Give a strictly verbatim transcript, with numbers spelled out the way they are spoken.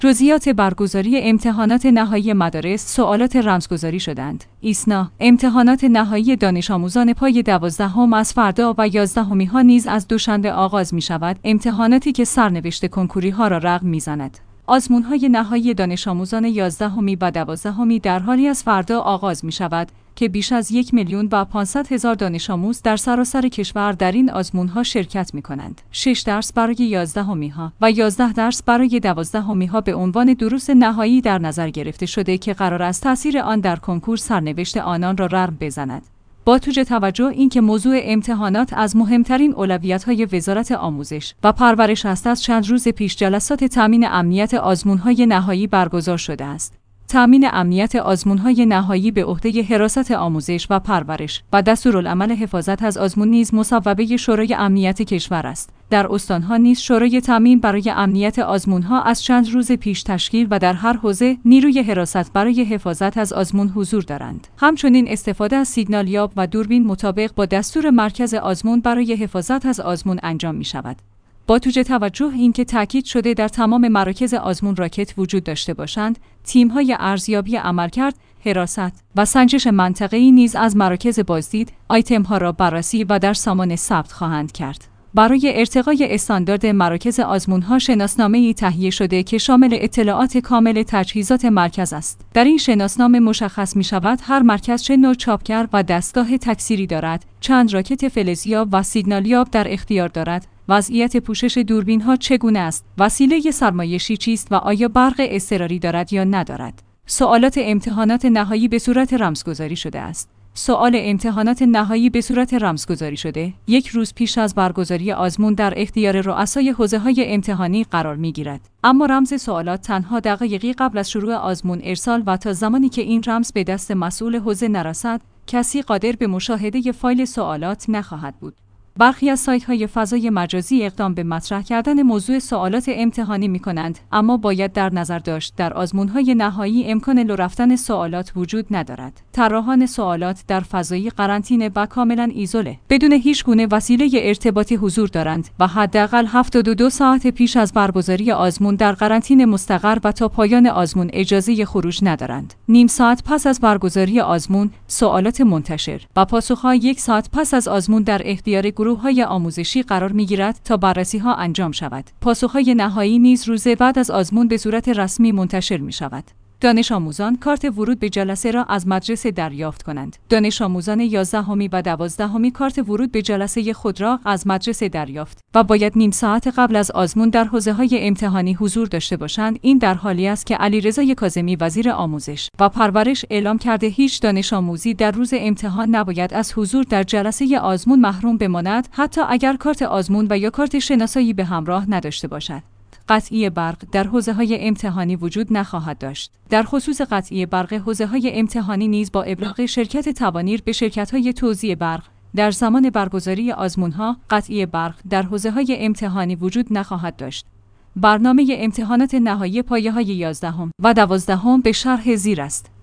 جزئیات برگزاری امتحانات نهایی مدارس سوالات رمزگذاری شدند. ایسنا امتحانات نهایی دانش آموزان پای دوازدهم از فردا و یازدهمی ها نیز از دوشنبه آغاز می شود. امتحاناتی که سرنوشت کنکوری ها را رقم می زند. آزمون‌های نهایی دانش آموزان یازدهمی و دوازدهمی در حالی از فردا آغاز می شود که بیش از یک میلیون و پانصد هزار دانش آموز در سراسر کشور در این آزمون‌ها شرکت می‌کنند. شش درس برای یازدهمی‌ها و یازده درس برای دوازدهمی‌ها به عنوان دروس نهایی در نظر گرفته شده که قرار است تأثیر آن در کنکور سرنوشت آنان را رقم بزند. با توجه توجه اینکه موضوع امتحانات از مهمترین اولویت‌های وزارت آموزش و پرورش است، از چند روز پیش جلسات تامین امنیت آزمون‌های نهایی برگزار شده است. تامین امنیت آزمون‌های نهایی به عهده حراست آموزش و پرورش و دستورالعمل حفاظت از آزمون نیز مصوبه شورای امنیت کشور است. در استان‌ها نیز شورای تامین برای امنیت آزمون‌ها از چند روز پیش تشکیل و در هر حوزه نیروی حراست برای حفاظت از آزمون حضور دارند. همچنین استفاده از سیگنال یاب و دوربین مطابق با دستور مرکز آزمون برای حفاظت از آزمون انجام می‌شود. با توجه توجه اینکه تاکید شده در تمام مراکز آزمون راکت وجود داشته باشند، تیم‌های ارزیابی عملکرد، حراست و سنجش منطقه‌ای نیز از مراکز بازدید آیتم‌ها را بررسی و در سامان ثبت خواهند کرد. برای ارتقای استاندارد مراکز آزمون‌ها شناسنامه‌ای تهیه شده که شامل اطلاعات کامل تجهیزات مرکز است. در این شناسنامه مشخص می‌شود هر مرکز چه نوع چاپگر و دستگاه تکثیری دارد، چند راکت فلزیاب و سیگنالیاب در اختیار دارد، وضعیت پوشش دوربین‌ها چگونه است، وسیله سرمایشی چیست و آیا برق اضطراری دارد یا ندارد. سوالات امتحانات نهایی به صورت رمزگذاری شده است. سوال امتحانات نهایی به صورت رمزگذاری شده یک روز پیش از برگزاری آزمون در اختیار رؤسای حوزه‌های امتحانی قرار می‌گیرد. اما رمز سوالات تنها دقایقی قبل از شروع آزمون ارسال و تا زمانی که این رمز به دست مسئول حوزه نرسد، کسی قادر به مشاهده فایل سوالات نخواهد بود. برخی از سایت‌های فضای مجازی اقدام به مطرح کردن موضوع سوالات امتحانی می‌کنند، اما باید در نظر داشت در آزمون‌های نهایی امکان لو رفتن سوالات وجود ندارد. طراحان سوالات در فضای قرنطینه و کاملاً ایزوله بدون هیچ گونه وسیله ارتباطی حضور دارند و حداقل هفتاد و دو ساعت پیش از برگزاری آزمون در قرنطینه مستقر و تا پایان آزمون اجازه خروج ندارند. نیم ساعت پس از برگزاری آزمون سوالات منتشر و پاسخ‌ها یک ساعت پس از آزمون در اختیار گروه‌های آموزشی قرار می‌گیرد تا بررسی‌ها انجام شود. پاسخ‌های نهایی نیز روز بعد از آزمون به صورت رسمی منتشر می‌شود. دانش آموزان کارت ورود به جلسه را از مدرسه دریافت کنند. دانش آموزان یازدهمی و دوازدهمی کارت ورود به جلسه خود را از مدرسه دریافت و باید نیم ساعت قبل از آزمون در حوزه‌های امتحانی حضور داشته باشند. این در حالی است که علیرضا کاظمی وزیر آموزش و پرورش اعلام کرده هیچ دانش آموزی در روز امتحان نباید از حضور در جلسه آزمون محروم بماند، حتی اگر کارت آزمون و یا کارت شناسایی به همراه نداشته باشد. قطعی برق در حوزه‌های امتحانی وجود نخواهد داشت. در خصوص قطعی برق حوزه‌های امتحانی نیز با ابلاغ شرکت توانیر به شرکت‌های توزیع برق در زمان برگزاری آزمون‌ها قطعی برق در حوزه‌های امتحانی وجود نخواهد داشت. برنامه امتحانات نهایی پایه‌های یازدهم و دوازدهم به شرح زیر است.